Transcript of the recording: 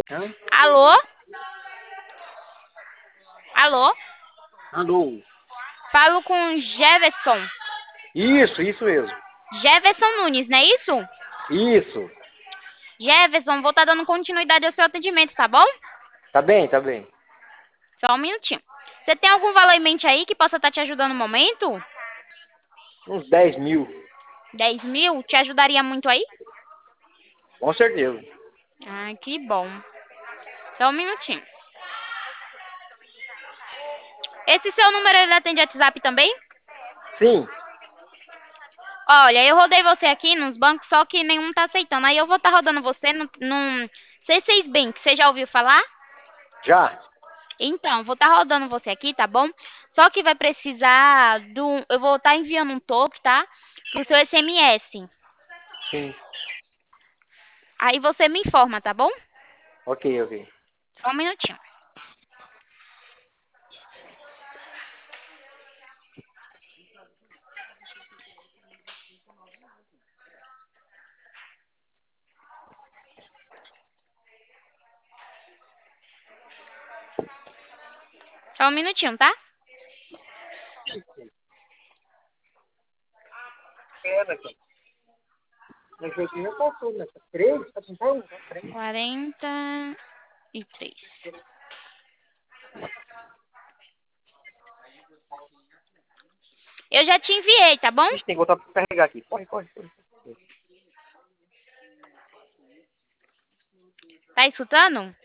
Hã? Alô? Alô? Alô? Falo com Jefferson. Isso mesmo. Jefferson Nunes, não é isso? Isso. Jefferson, vou estar dando continuidade ao seu atendimento, tá bom? Tá bem, tá bem. Só um minutinho. Você tem algum valor em mente aí que possa estar te ajudando no momento? Uns 10.000. 10.000? Te ajudaria muito aí? Com certeza. Ah, que bom. Só um minutinho. Esse seu número ele atende WhatsApp também? Sim. Olha, eu rodei você aqui nos bancos, só que nenhum tá aceitando. Aí eu vou estar rodando você num C6 Bank. Você já ouviu falar? Já? Então, vou estar rodando você aqui, tá bom? Só que vai precisar do. Eu vou estar enviando um token, tá? Pro seu SMS. Sim. Aí você me informa, tá bom? Ok, ok. Só um minutinho. Só um minutinho, tá? É, Naquele. Na joguinho passou, né? 3? Tá tentando? 3. 43. Eu já te enviei, tá bom? Ixi, tem que voltar pra carregar aqui. Corre, corre, corre. Tá escutando?